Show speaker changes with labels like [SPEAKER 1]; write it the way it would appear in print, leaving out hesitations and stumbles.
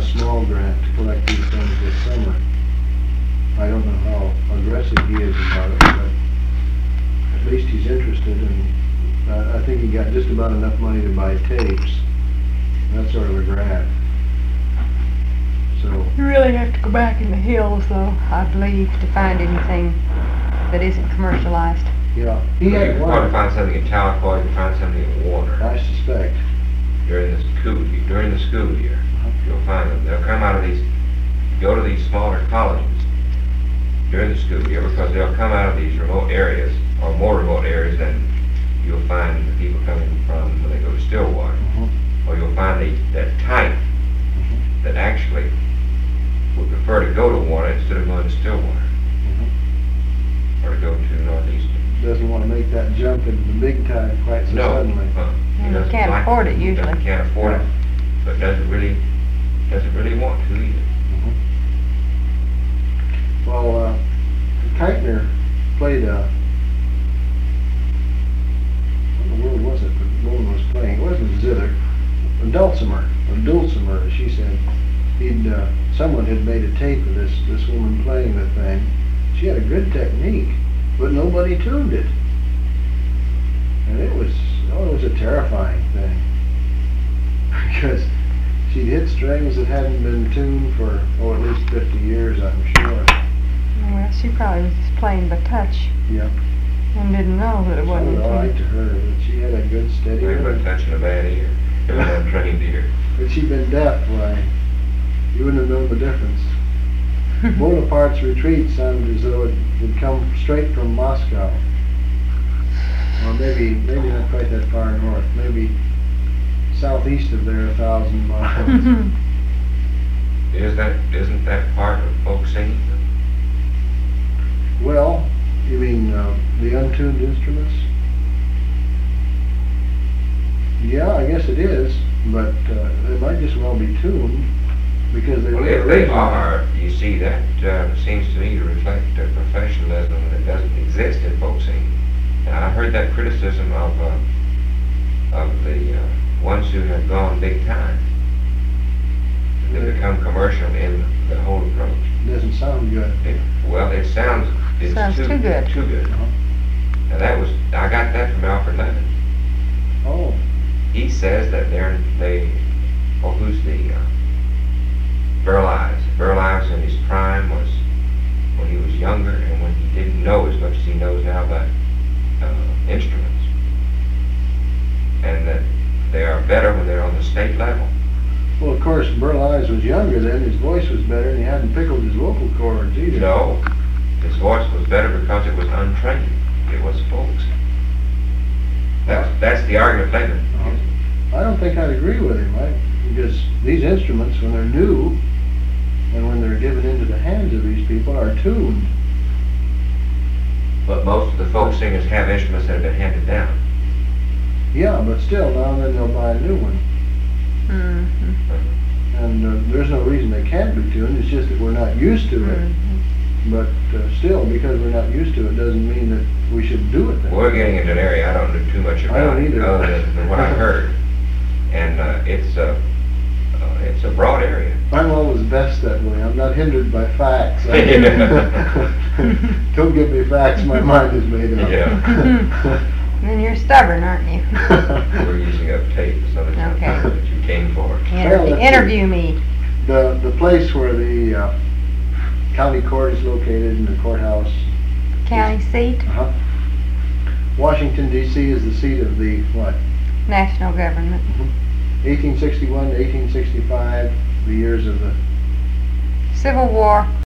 [SPEAKER 1] small grant to collect these things this summer. I don't know how aggressive he is about it, but at least he's interested, and I think he got just about enough money to buy tapes. That's sort of a grant. So
[SPEAKER 2] You really have to go back in the hills, though, I believe, to find anything that isn't commercialized.
[SPEAKER 1] yeah, he
[SPEAKER 3] You
[SPEAKER 1] had
[SPEAKER 3] can probably
[SPEAKER 1] one.
[SPEAKER 3] find something in Tahlequah, you can find something in Warner.
[SPEAKER 1] I suspect.
[SPEAKER 3] During the school year, you'll find them. They'll come out of these, go to these smaller colleges during the school year, because they'll come out of these remote areas, or more remote areas than you'll find the people coming from when they go to Stillwater. Or you'll find that type that actually would prefer to go to Warner instead of going to Stillwater, or to go to Northeastern.
[SPEAKER 1] Doesn't want to make that jump into the big time quite so
[SPEAKER 3] No,
[SPEAKER 1] suddenly.
[SPEAKER 3] he
[SPEAKER 2] And
[SPEAKER 3] doesn't
[SPEAKER 2] can't
[SPEAKER 3] like
[SPEAKER 2] afford it usually.
[SPEAKER 3] Can't afford it, but doesn't really want to either.
[SPEAKER 1] Well, Keitner played what was it the woman was playing? It wasn't zither, a dulcimer, as she said. Someone had made a tape of this woman playing the thing. She had a good technique, but nobody tuned it. And it was a terrifying thing. Because she'd hit strings that hadn't been tuned for, at least 50 years, I'm sure.
[SPEAKER 2] Well, she probably was just playing by touch
[SPEAKER 1] Yeah.
[SPEAKER 2] and didn't know that it wasn't
[SPEAKER 1] Sounded all right to her, but she had a good steady
[SPEAKER 3] Maybe by
[SPEAKER 1] rhythm.
[SPEAKER 3] touching a bad ear, an untrained ear.
[SPEAKER 1] Had she been deaf, why, you wouldn't have known the difference. Bonaparte's retreat sounded as though it had come straight from Moscow. Or maybe not quite that far north, maybe southeast of there 1,000 miles.
[SPEAKER 3] Isn't that part of folk singing?
[SPEAKER 1] Well, you mean the untuned instruments? Yeah, I guess it is, but they might just well be tuned, because they
[SPEAKER 3] Well,
[SPEAKER 1] were
[SPEAKER 3] if they
[SPEAKER 1] original.
[SPEAKER 3] are, you see, that seems to me to reflect a professionalism that doesn't exist in folk singing. Now, I heard that criticism of the ones who have gone big time. They become commercial in the whole approach.
[SPEAKER 1] Doesn't sound good.
[SPEAKER 3] It sounds
[SPEAKER 2] Sounds too good.
[SPEAKER 3] Too good.
[SPEAKER 1] Uh-huh.
[SPEAKER 3] Now I got that from Alfred Levin.
[SPEAKER 1] Oh,
[SPEAKER 3] He says that who's the Burl Ives? Burl Ives in his prime was when he was younger and when he didn't know as much as he knows now about instruments, and that they are better when they're on the state level.
[SPEAKER 1] well, of course, Burl Ives was younger then, his voice was better, and he hadn't pickled his vocal cords either.
[SPEAKER 3] No, his voice was better because it was untrained. It was folks. That's the argument Levin.
[SPEAKER 1] Uh-huh. I don't think I'd agree with him, because these instruments, when they're new, and when they're given into the hands of these people, are tuned.
[SPEAKER 3] But most of the folk singers have instruments that have been handed down.
[SPEAKER 1] Yeah, but still, now and then they'll buy a new one. And there's no reason they can't be tuned, it's just that we're not used to it. But still, because we're not used to it, doesn't mean that we should do it then.
[SPEAKER 3] We're getting into an area I don't know too much about.
[SPEAKER 1] I don't either.
[SPEAKER 3] Other than what I heard. And it's a broad area.
[SPEAKER 1] I'm always best that way. I'm not hindered by facts. Don't give me facts, my mind is made up.
[SPEAKER 3] Yeah.
[SPEAKER 2] Then you're stubborn, aren't you?
[SPEAKER 3] We're using up tape, so that's
[SPEAKER 2] Okay.
[SPEAKER 3] something that you came for.
[SPEAKER 1] Well, let's see.
[SPEAKER 2] Interview me.
[SPEAKER 1] The place where the county court is located in the courthouse,
[SPEAKER 2] County seat,
[SPEAKER 1] Washington D.C. is the seat of the what?
[SPEAKER 2] national government.
[SPEAKER 1] 1861 to 1865, the years of the
[SPEAKER 2] Civil War.